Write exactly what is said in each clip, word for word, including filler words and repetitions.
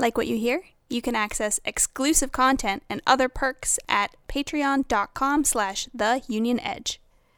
Like what you hear? You can access exclusive content and other perks at patreon.com slash the Union Edge.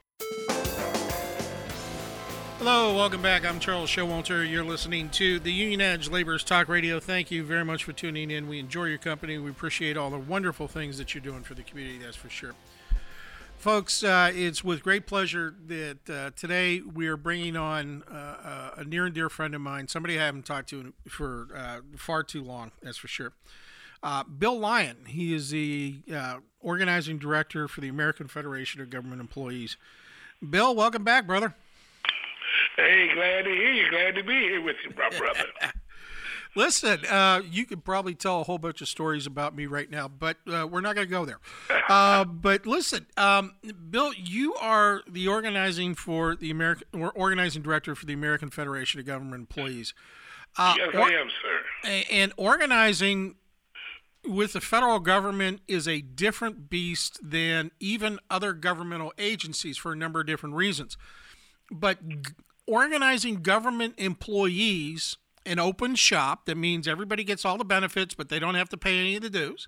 Hello, welcome back. I'm Charles Showalter. You're listening to the Union Edge Laborers Talk Radio. Thank you very much for tuning in. We enjoy your company. We appreciate all the wonderful things that you're doing for the community, that's for sure. Folks, uh, it's with great pleasure that uh, today we are bringing on uh, a near and dear friend of mine, somebody I haven't talked to for uh, far too long, that's for sure. Uh, Bill Lyon. He is the uh, organizing director for the American Federation of Government Employees. Bill, welcome back, brother. Hey, glad to hear you. Glad to be here with you, my brother. Listen, uh, you could probably tell a whole bunch of stories about me right now, but uh, we're not going to go there. Uh, but listen, um, Bill, you are the organizing for the American, or organizing director for the American Federation of Government Employees. Uh, yes, or, I am, sir. And organizing with the federal government is a different beast than even other governmental agencies for a number of different reasons. But g- organizing government employees, an open shop that means everybody gets all the benefits, but they don't have to pay any of the dues,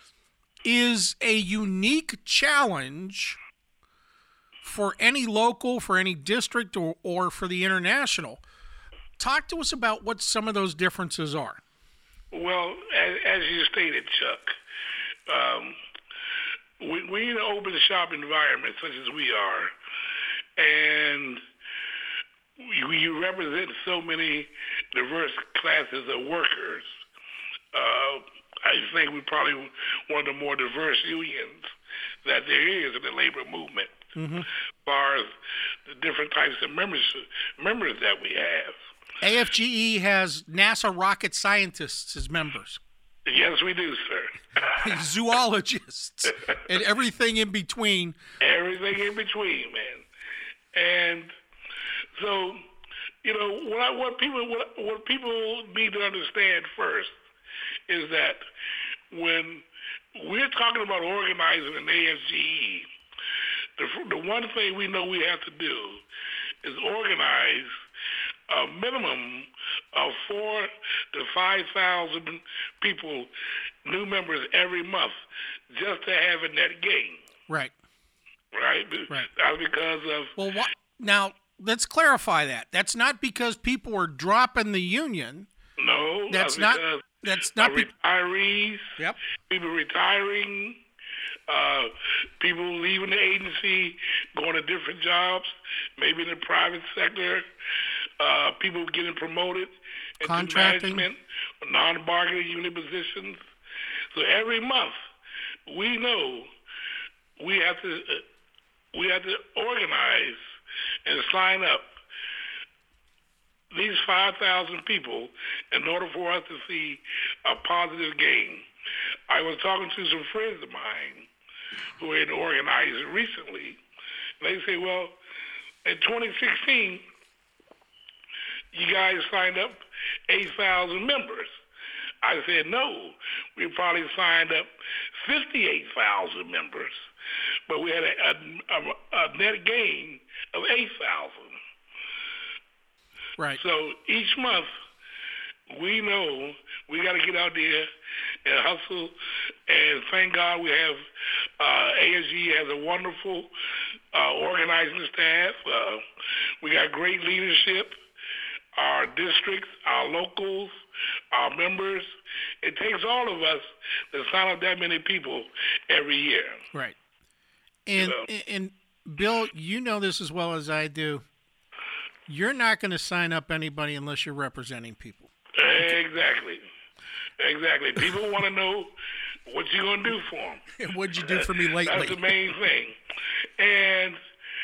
is a unique challenge for any local, for any district, or, or for the international. Talk to us about what some of those differences are. Well, as, as you stated, Chuck, um, we, we're in an open shop environment such as we are, and you, you represent so many diverse classes of workers. Uh, I think we're probably one of the more diverse unions that there is in the labor movement, mm-hmm. as far as the different types of members members that we have. A F G E has NASA rocket scientists as members. Yes, we do, sir. Zoologists and everything in between. Everything in between, man. And so, you know, what, I, what people what, what people need to understand first is that when we're talking about organizing an A F G E, the, the one thing we know we have to do is organize a minimum of four to five thousand people, new members every month, just to have a net gain. Right. Right. Right. That's because of. Well, what, now let's clarify that. That's not because people are dropping the union. No. That's, that's not. That's not. Be- retirees. Yep. People retiring. Uh, people leaving the agency, going to different jobs, maybe in the private sector. Uh, people getting promoted into management, non-bargaining unit positions. So every month, we know we have to uh, we have to organize and sign up these five thousand people in order for us to see a positive gain. I was talking to some friends of mine who had organized it recently. And they say, well, in twenty sixteen, you guys signed up eight thousand members. I said, no, we probably signed up fifty-eight thousand members, but we had a, a, a net gain of eight thousand. Right. So each month, we know we got to get out there and hustle, and thank God we have uh, A S G has a wonderful uh, organizing staff. Uh, we got great leadership. Our districts, our locals, our members. It takes all of us to sign up that many people every year. Right. And, you know? and Bill, you know this as well as I do. You're not going to sign up anybody unless you're representing people. Exactly. Exactly. People want to know what you're going to do for them. And what'd you do for me lately? That's the main thing. And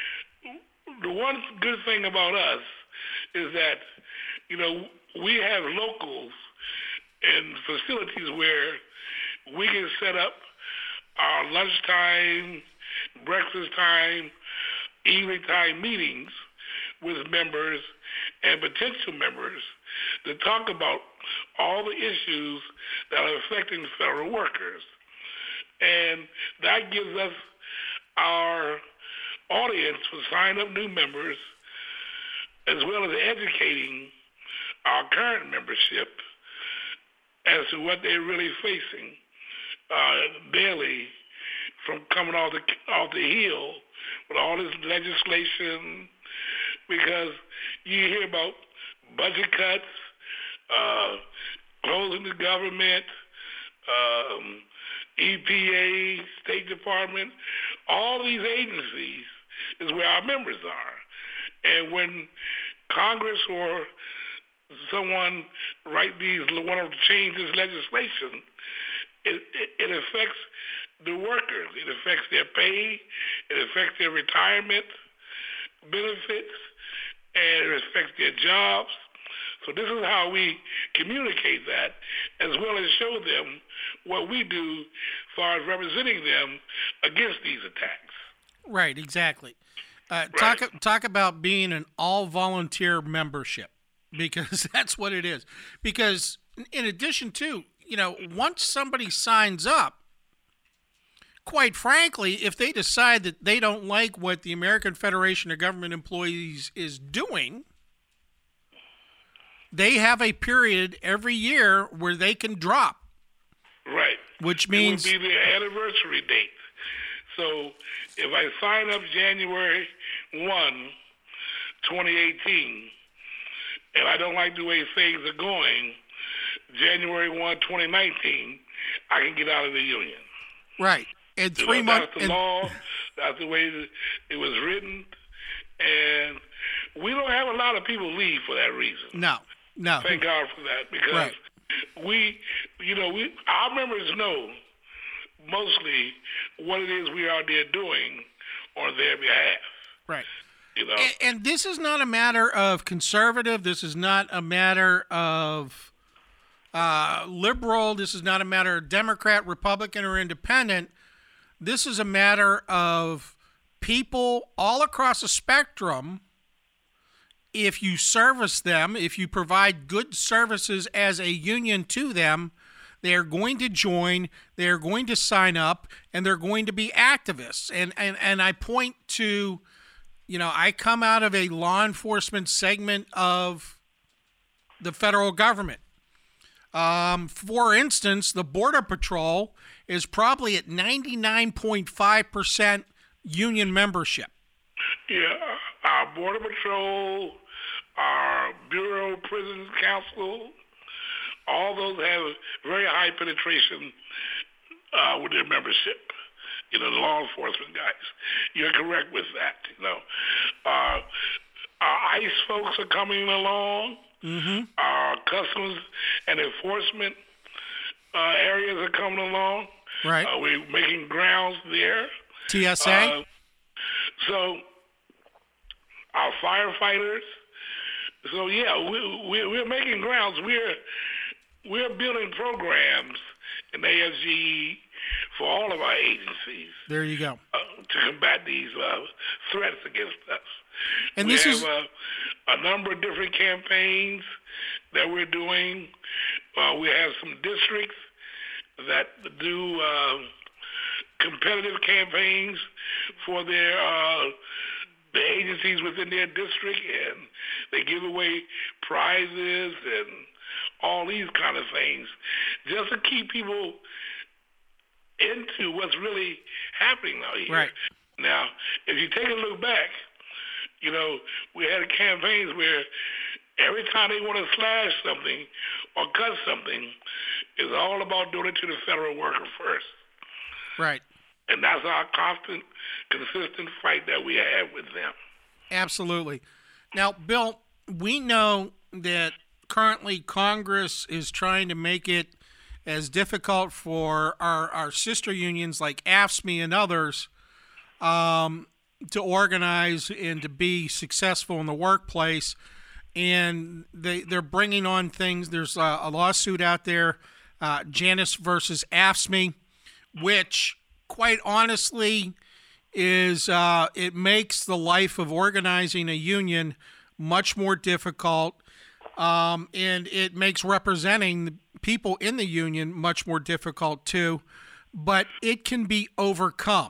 the one good thing about us is that, you know, we have locals and facilities where we can set up our lunchtime, breakfast time, evening time meetings with members and potential members to talk about all the issues that are affecting federal workers. And that gives us our audience for sign up new members, as well as educating our current membership as to what they're really facing uh, daily from coming off the off the hill with all this legislation, because you hear about budget cuts, uh, closing the government, um, E P A, State Department, all these agencies is where our members are. And when Congress or someone write these, want to change this legislation, it, it, it affects the workers. It affects their pay. It affects their retirement benefits, and it affects their jobs. So this is how we communicate that, as well as show them what we do as far as representing them against these attacks. Right, exactly. Uh, Right. Talk talk about being an all-volunteer membership, because that's what it is. Because in addition to, you know, once somebody signs up, quite frankly, if they decide that they don't like what the American Federation of Government Employees is doing, they have a period every year where they can drop, Right. which means It would be the anniversary date. So if I sign up January first, twenty eighteen, and I don't like the way things are going, January first, twenty nineteen, I can get out of the union. right. And You three know, months. That's the law. That's the way that it was written. And we don't have a lot of people leave for that reason. No, no. Thank God for that, because Right. we, you know, we our members know mostly what it is we are there doing on their behalf. Right. You know, And, and this is not a matter of conservative. This is not a matter of uh, liberal. This is not a matter of Democrat, Republican, or independent. This is a matter of people all across the spectrum. If you service them, if you provide good services as a union to them, they are going to join, they are going to sign up, and they're going to be activists. And and, and I point to, you know, I come out of a law enforcement segment of the federal government. Um, for instance, the Border Patrol is probably at ninety-nine point five percent union membership. yeah, our Border Patrol, our Bureau of Prisons Council, all those have very high penetration uh, with their membership. You know, the law enforcement guys. You're correct with that. You know, uh, our ICE folks are coming along. Mm-hmm. Our customs and enforcement uh, areas are coming along. Right. Uh, we're making grounds there. T S A? Uh, so our firefighters. So yeah, we, we, we're making grounds. We're we're building programs in A F G E for all of our agencies There you go. uh, to combat these uh, threats against us. And we this have is uh, a number of different campaigns that we're doing. Uh, we have some districts that do uh, competitive campaigns for their uh, the agencies within their district, and they give away prizes and all these kind of things, just to keep people into what's really happening out here. Right. Now, if you take a look back, you know, we had campaigns where every time they want to slash something or cut something, it's all about doing it to the federal worker first. right. And that's our constant, consistent fight that we have with them. Absolutely. Now, Bill, we know that currently Congress is trying to make it as difficult for our, our sister unions like A F S C M E and others um, to organize and to be successful in the workplace. And they, they're bringing on things. There's a, a lawsuit out there, uh, Janus versus A F S C M E, which, quite honestly, is uh, it makes the life of organizing a union much more difficult, um, and it makes representing the people in the union much more difficult too. But it can be overcome.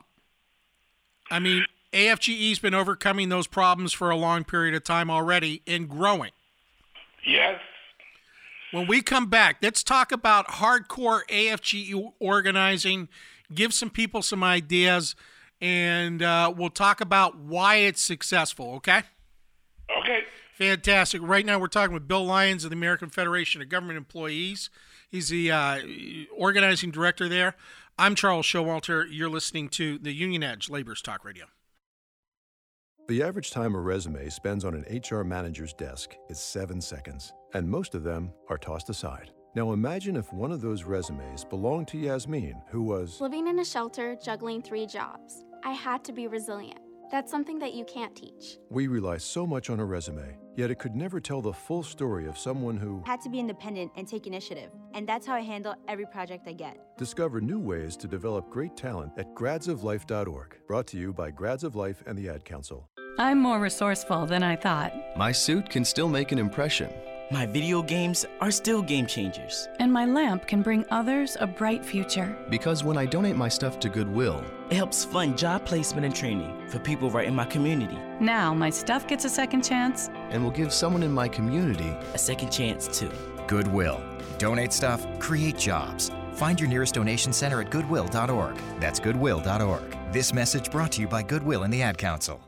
I mean, A F G E's been overcoming those problems for a long period of time already and growing. Yes. When we come back, let's talk about hardcore A F G E organizing, give some people some ideas, and uh, we'll talk about why it's successful, okay? Okay. Fantastic. Right now we're talking with Bill Lyons of the American Federation of Government Employees. He's the uh, organizing director there. I'm Charles Showalter. You're listening to the Union Edge Labor's Talk Radio. The average time a resume spends on an H R manager's desk is seven seconds, and most of them are tossed aside. Now imagine if one of those resumes belonged to Yasmin, who was living in a shelter, juggling three jobs. I had to be resilient. That's something that you can't teach. We rely so much on a resume, yet it could never tell the full story of someone who had to be independent and take initiative. And that's how I handle every project I get. Discover new ways to develop great talent at grads of life dot org. Brought to you by Grads of Life and the Ad Council. I'm more resourceful than I thought. My suit can still make an impression. My video games are still game changers. And my lamp can bring others a bright future. Because when I donate my stuff to Goodwill, it helps fund job placement and training for people right in my community. Now my stuff gets a second chance. And will give someone in my community a second chance too. Goodwill. Donate stuff, create jobs. Find your nearest donation center at goodwill dot org. That's goodwill dot org. This message brought to you by Goodwill and the Ad Council.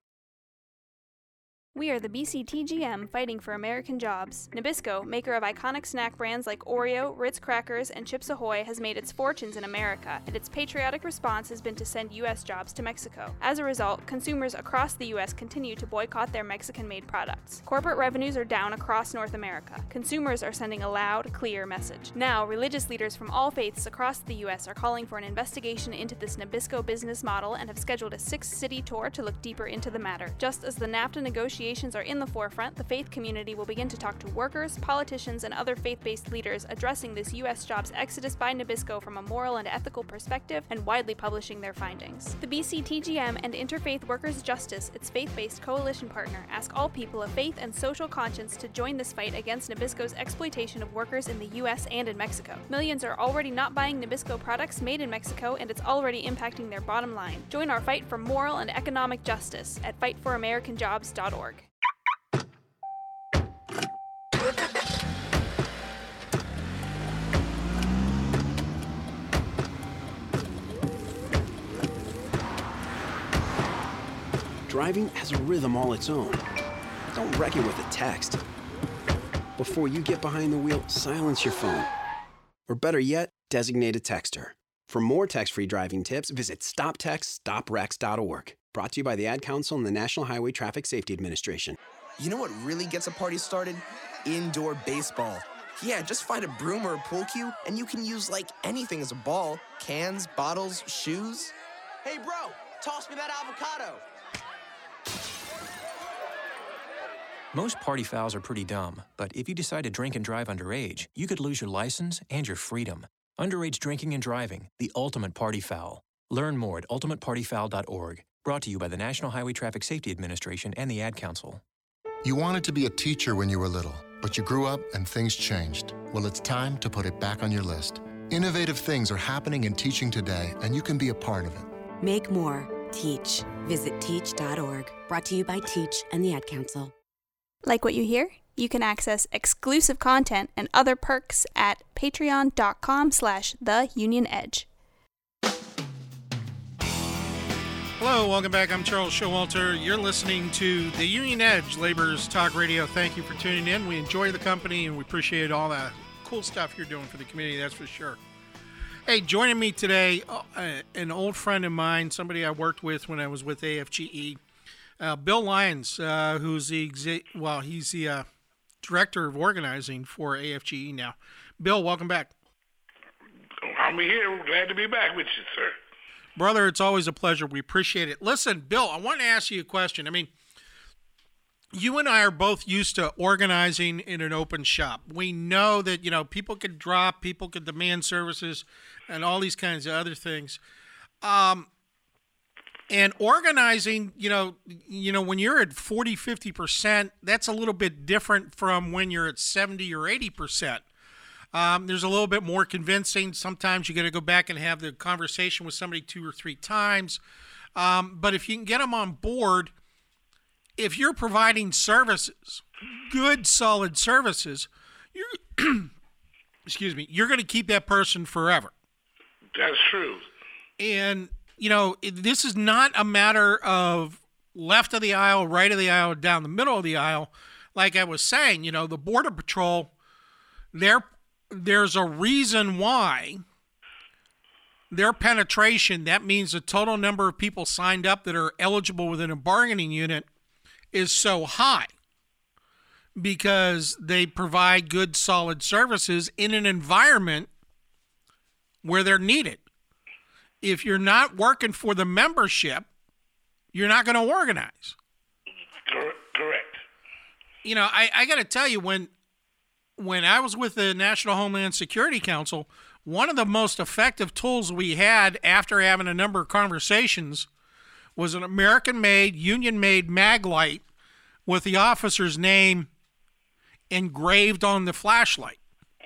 We are the B C T G M fighting for American jobs. Nabisco, maker of iconic snack brands like Oreo, Ritz Crackers, and Chips Ahoy, has made its fortunes in America, and its patriotic response has been to send U S jobs to Mexico. As a result, consumers across the U S continue to boycott their Mexican-made products. Corporate revenues are down across North America. Consumers are sending a loud, clear message. Now, religious leaders from all faiths across the U S are calling for an investigation into this Nabisco business model and have scheduled a six-city tour to look deeper into the matter. Just as the NAFTA negotiations are in the forefront, the faith community will begin to talk to workers, politicians, and other faith-based leaders addressing this U S jobs exodus by Nabisco from a moral and ethical perspective and widely publishing their findings. The B C T G M and Interfaith Workers Justice, its faith-based coalition partner, ask all people of faith and social conscience to join this fight against Nabisco's exploitation of workers in the U S and in Mexico. Millions are already not buying Nabisco products made in Mexico, and it's already impacting their bottom line. Join our fight for moral and economic justice at fight for american jobs dot org. Driving has a rhythm all its own. Don't wreck it with a text. Before you get behind the wheel, silence your phone. Or better yet, designate a texter. For more text-free driving tips, visit stop text stop wrecks dot org. Brought to you by the Ad Council and the National Highway Traffic Safety Administration. You know what really gets a party started? Indoor baseball. Yeah, just find a broom or a pool cue, and you can use like anything as a ball. Cans, bottles, shoes. Hey bro, toss me that avocado. Most party fouls are pretty dumb, but if you decide to drink and drive underage, you could lose your license and your freedom. Underage drinking and driving, the ultimate party foul. Learn more at ultimate party foul dot org. Brought to you by the National Highway Traffic Safety Administration and the Ad Council. You wanted to be a teacher when you were little, but you grew up and things changed. Well, it's time to put it back on your list. Innovative things are happening in teaching today, and you can be a part of it. Make more. Teach. Visit teach dot org. Brought to you by Teach and the Ad Council. Like what you hear? You can access exclusive content and other perks at patreon dot com slash the union edge. Hello, welcome back. I'm Charles Showalter. You're listening to the Union Edge Labor's Talk Radio. Thank you for tuning in. We enjoy the company and we appreciate all the cool stuff you're doing for the community, that's for sure. Hey, joining me today, uh, an old friend of mine, somebody I worked with when I was with A F G E, uh, Bill Lyons, uh, who's the exa- well, he's the uh, director of organizing for A F G E now. Bill, welcome back. I'm here. Glad to be back with you, sir. Brother, it's always a pleasure. We appreciate it. Listen, Bill, I want to ask you a question. I mean, you and I are both used to organizing in an open shop. We know that, you know, people could drop, people could demand services, and all these kinds of other things. Um, and organizing, you know, you know, when you're at forty, fifty percent, that's a little bit different from when you're at seventy or eighty percent. Um, there's a little bit more convincing. Sometimes you got to go back and have the conversation with somebody two or three times. Um, but if you can get them on board, if you're providing services, good, solid services, you're excuse me, you're going to keep that person forever. That's true. And, you know, this is not a matter of left of the aisle, right of the aisle, down the middle of the aisle. Like I was saying, you know, the Border Patrol, there, there's a reason why their penetration, that means the total number of people signed up that are eligible within a bargaining unit, is so high, because they provide good, solid services in an environment where they're needed. If you're not working for the membership, you're not going to organize. Correct. You know, I, I got to tell you, when when I was with the National Homeland Security Council, one of the most effective tools we had after having a number of conversations was an American-made, union-made mag light with the officer's name engraved on the flashlight.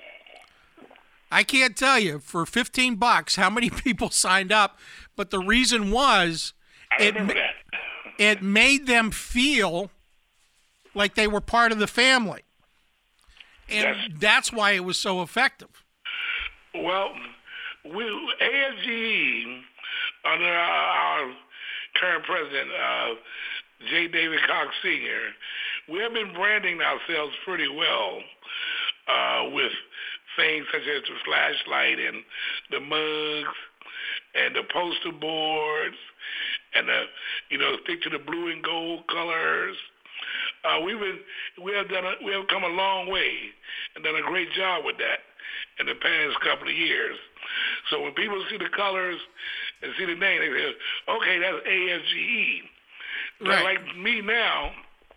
I can't tell you for fifteen bucks how many people signed up, but the reason was it, it made them feel like they were part of the family. And that's, that's why it was so effective. Well, we, A F G E, under our, our current president, uh, J. David Cox Senior, we have been branding ourselves pretty well uh, with things such as the flashlight and the mugs and the poster boards and the, you know, stick to the blue and gold colors. Uh, we've been, we have done, a, we have come a long way and done a great job with that in the past couple of years. So when people see the colors and see the name, they say, okay, that's A F G E. Right. Like me now,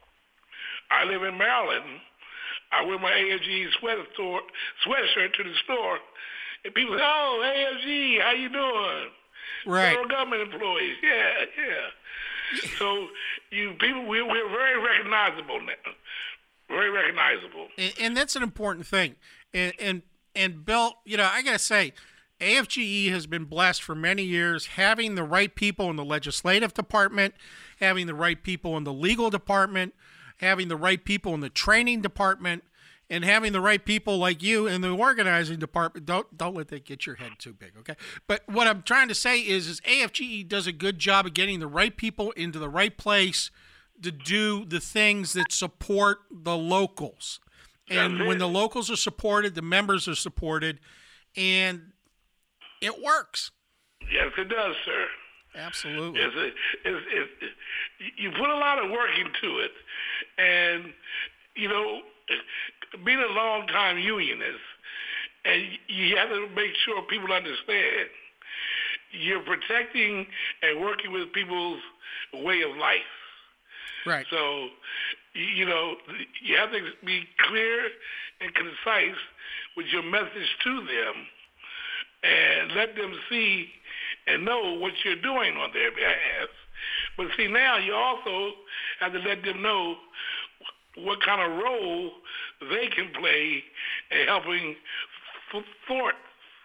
I live in Maryland. I wear my A F G E sweat store, sweatshirt to the store, and people say, oh, A F G E, how you doing? Right. Federal government employees. Yeah, yeah. So you people, we, we're very recognizable now. Very recognizable. And, and that's an important thing. And, and, and Bill, you know, I got to say, A F G E has been blessed for many years having the right people in the legislative department, having the right people in the legal department, having the right people in the training department, and having the right people like you in the organizing department. Don't don't let that get your head too big, okay? But what I'm trying to say is, is A F G E does a good job of getting the right people into the right place to do the things that support the locals. And when the locals are supported, the members are supported, and it works. Yes, it does, sir. Absolutely. It's a, it's, it's, you put a lot of work into it, and, you know, being a long-time unionist, and you have to make sure people understand you're protecting and working with people's way of life. Right. So, you know, you have to be clear and concise with your message to them and let them see and know what you're doing on their behalf. But see, now you also have to let them know what kind of role they can play in helping thwart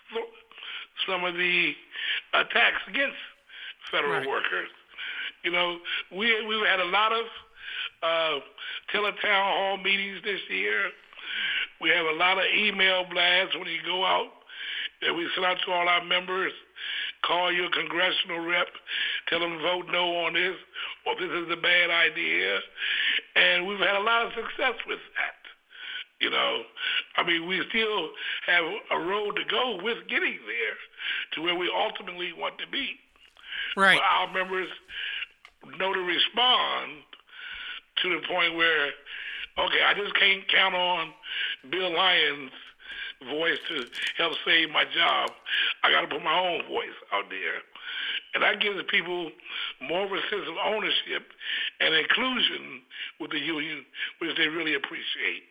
some of the attacks against federal right. workers. You know, we, we've had a lot of uh, teletown hall meetings this year. We have a lot of email blasts when you go out that we send out to all our members. Call your congressional rep, tell them to vote no on this, or this is a bad idea. And we've had a lot of success with that. You know, I mean, we still have a road to go with getting there to where we ultimately want to be. Right. But our members know to respond to the point where, okay, I just can't count on Bill Lyons' voice to help save my job. I got to put my own voice out there. And that gives people more of a sense of ownership and inclusion with the union, which they really appreciate.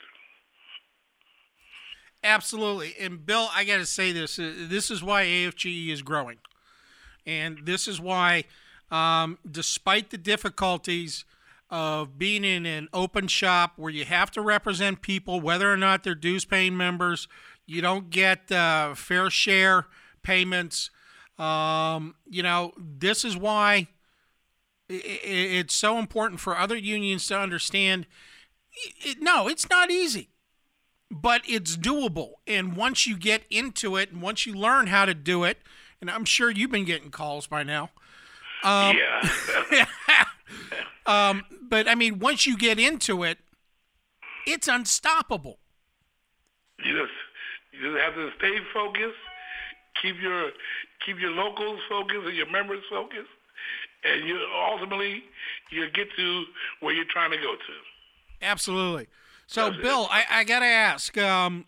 Absolutely. And Bill, I got to say this. This is why A F G E is growing. And this is why, um, despite the difficulties of being in an open shop where you have to represent people, whether or not they're dues-paying members, you don't get uh, fair share payments. Um, you know, this is why it's so important for other unions to understand. It, no, it's not easy. but it's doable. And once you get into it and once you learn how to do it, and I'm sure you've been getting calls by now. Um, yeah. um, but, I mean, once you get into it, it's unstoppable. You just, you just have to stay focused, keep your keep your locals focused and your members focused, and you ultimately you'll get to where you're trying to go to. Absolutely. So, That's Bill, I, I got to ask, um,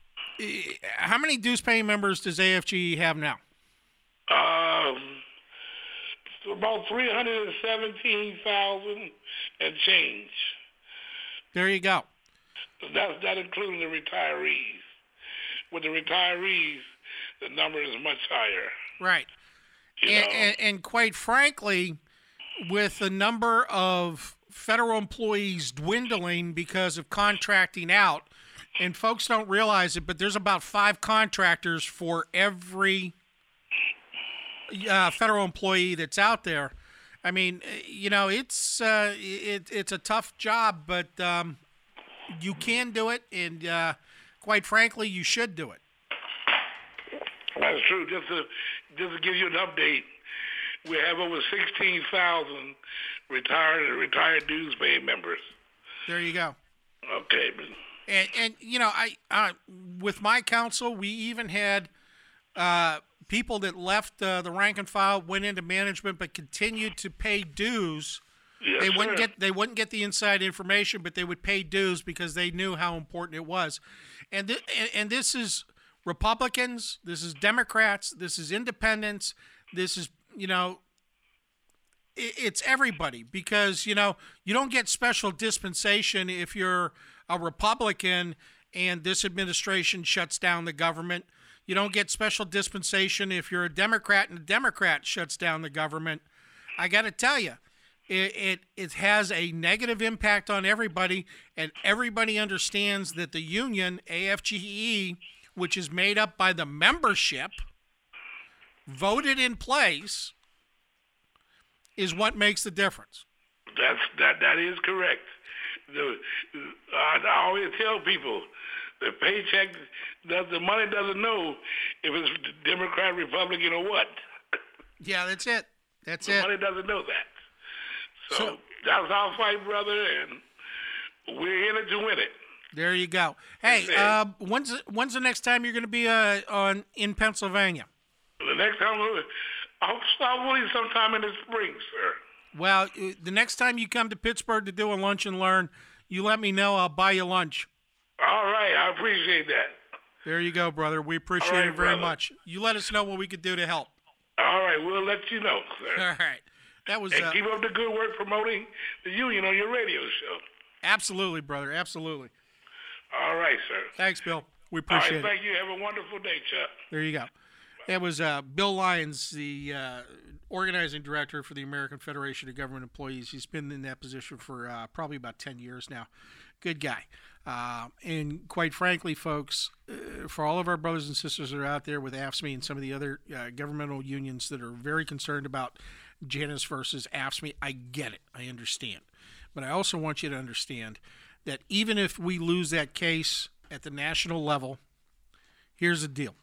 how many dues-paying members does A F G E have now? Um, about three hundred seventeen thousand and change. There you go. That's that including the retirees. With the retirees, the number is much higher. Right. And, and, and quite frankly, with the number of federal employees dwindling because of contracting out, and folks don't realize it, but there's about five contractors for every uh, federal employee that's out there. I mean, you know, it's uh, it, it's a tough job, but um, you can do it, and uh, quite frankly, you should do it. That's true. Just to just to give you an update, we have over sixteen thousand retired retired dues paying members. There you go. Okay. And and you know, I uh, with my council, we even had uh, people that left uh, the rank and file, went into management, but continued to pay dues. Yes, they wouldn't sir. get they wouldn't get the inside information, but they would pay dues because they knew how important it was. And th- and, and this is Republicans, this is Democrats, this is independents, this is, you know, it, it's everybody, because, you know, you don't get special dispensation if you're a Republican and this administration shuts down the government. You don't get special dispensation if you're a Democrat and a Democrat shuts down the government. I got to tell you, It, it it has a negative impact on everybody, and everybody understands that the union, A F G E, which is made up by the membership, voted in place, is what makes the difference. That's that that is correct. The, I, I always tell people, the paycheck, does the money doesn't know if it's Democrat, Republican, or what. Yeah, that's it. That's the it. The money doesn't know that. So, So that's our fight, brother, and we're in it to win it. There you go. Hey, uh, when's when's the next time you're going to be uh, on in Pennsylvania? The next time, I'll probably sometime in the spring, sir. Well, the next time you come to Pittsburgh to do a lunch and learn, you let me know. I'll buy you lunch. All right, I appreciate that. There you go, brother. We appreciate right, it very brother. much. You let us know what we could do to help. All right, we'll let you know, sir. All right. That was and uh, keep up the good work promoting the union on your radio show. Absolutely, brother. Absolutely. All right, sir. Thanks, Bill. We All appreciate right, it. thank you. Have a wonderful day, Chuck. There you go. That was uh, Bill Lyons, the uh, organizing director for the American Federation of Government Employees. He's been in that position for uh, probably about ten years now. Good guy. Uh, and quite frankly, folks, uh, for all of our brothers and sisters that are out there with A F S C M E and some of the other uh, governmental unions that are very concerned about Janus versus A F S C M E, I get it. I understand. But I also want you to understand that even if we lose that case at the national level, here's the deal.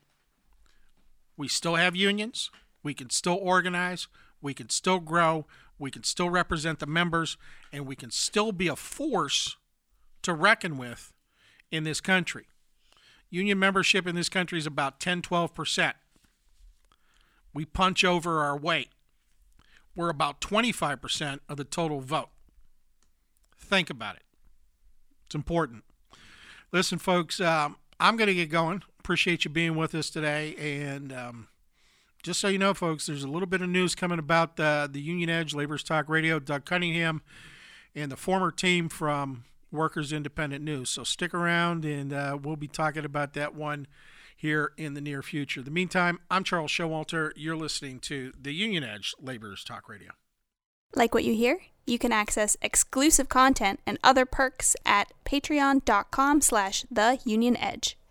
We still have unions. We can still organize. We can still grow. We can still represent the members. And we can still be a force to reckon with in this country. Union membership in this country is about ten, twelve percent. We punch over our weight. We're about twenty-five percent of the total vote. Think about it. It's important. Listen, folks, um, I'm going to get going. Appreciate you being with us today. And um, just so you know, folks, there's a little bit of news coming about uh, the Union Edge, Labor's Talk Radio, Doug Cunningham, and the former team from Workers Independent News. So stick around, and uh, we'll be talking about that one here in the near future. In the meantime, I'm Charles Showalter. You're listening to the Union Edge, Labor's Talk Radio. Like what you hear? You can access exclusive content and other perks at patreon.com slash the Union Edge.